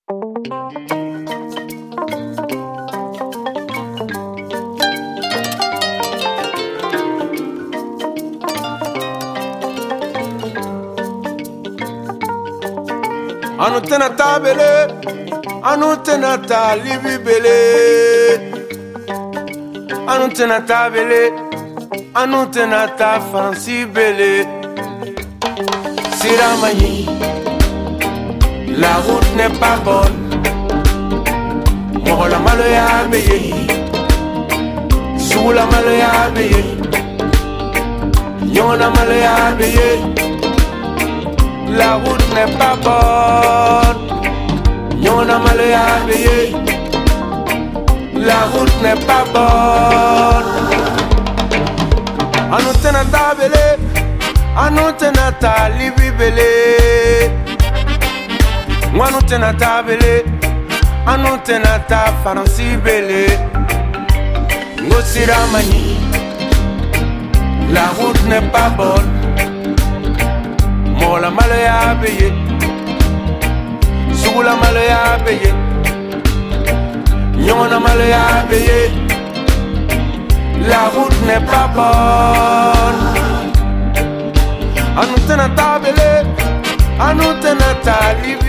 Anu tena tabele, anu tena talibi bele. Anu tena tabele, anu tena ta fancy bele. Siramani, la route n'est pas bonne. Moro la malo ya beye, sous la malo ya beye, nyon la malo ya beye. La route n'est pas bonne. Nyon a mal à payer. La route n'est pas bonne. Anu tena tabele, anu tena talibi bele. Anu tena tabele, anu tena ta faransi bele. Ngosira mani, la route n'est pas bonne. Mola malaya paye, Soula malaya paye, Nyona malaya paye. La route n'est pas bonne. Anu tena tabele, anu tena talibi